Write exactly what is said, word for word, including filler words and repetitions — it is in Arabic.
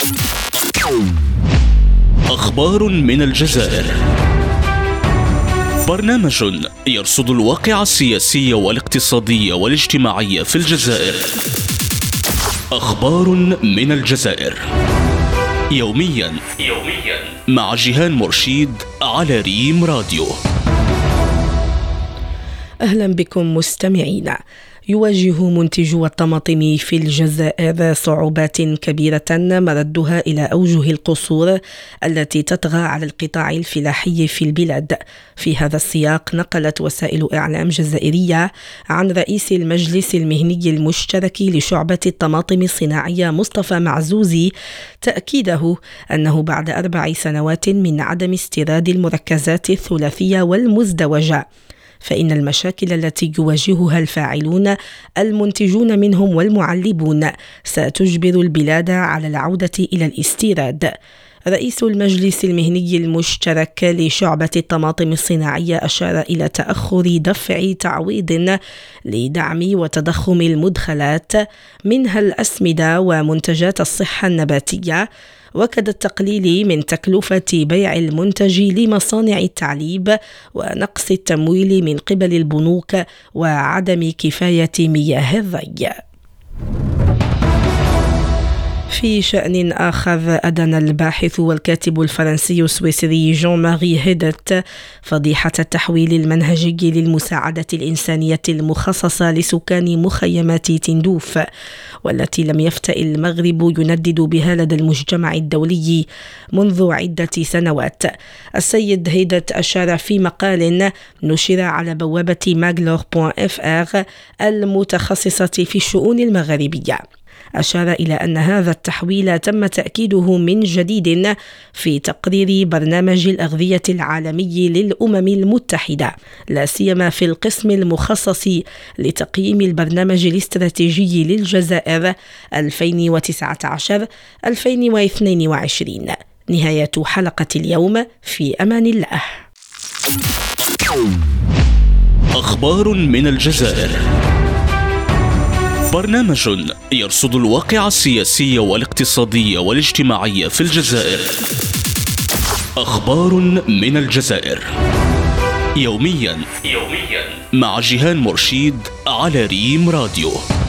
أخبار من الجزائر، برنامج يرصد الواقع السياسي والاقتصادي والاجتماعي في الجزائر. أخبار من الجزائر يوميا يوميا مع جيهان مرشيد على ريم راديو. أهلا بكم مستمعينا. يواجه منتجو الطماطم في الجزائر صعوبات كبيرة مردها إلى أوجه القصور التي تطغى على القطاع الفلاحي في البلاد. في هذا السياق نقلت وسائل إعلام جزائرية عن رئيس المجلس المهني المشترك لشعبة الطماطم الصناعية مصطفى معزوزي تأكيده أنه بعد أربع سنوات من عدم استيراد المركزات الثلاثية والمزدوجة فإن المشاكل التي يواجهها الفاعلون المنتجون منهم والمعلبون ستجبر البلاد على العودة إلى الاستيراد. رئيس المجلس المهني المشترك لشعبة الطماطم الصناعية أشار إلى تأخر دفع تعويض لدعم وتضخم المدخلات منها الأسمدة ومنتجات الصحة النباتية، وكد التقليل من تكلفة بيع المنتج لمصانع التعليب ونقص التمويل من قبل البنوك وعدم كفاية مياه الري. في شأن آخر، أدان الباحث والكاتب الفرنسي السويسري جون ماري هيدت فضيحة التحويل المنهجي للمساعدة الإنسانية المخصصة لسكان مخيمات تندوف، والتي لم يفتئ المغرب يندد بها لدى المجتمع الدولي منذ عدة سنوات. السيد هيدت أشار في مقال نشر على بوابة ماغلور بوان اف ار المتخصصة في الشؤون المغاربية، أشار إلى أن هذا التحويل تم تأكيده من جديد في تقرير برنامج الأغذية العالمي للأمم المتحدة، لا سيما في القسم المخصص لتقييم البرنامج الاستراتيجي للجزائر ألفين وتسعة عشر ألفين واثنين وعشرين. نهاية حلقة اليوم، في أمان الله. أخبار من الجزائر، برنامج يرصد الواقع السياسي والاقتصادي والاجتماعي في الجزائر. أخبار من الجزائر يوميا يوميا مع جيهان مرشيد على ريم راديو.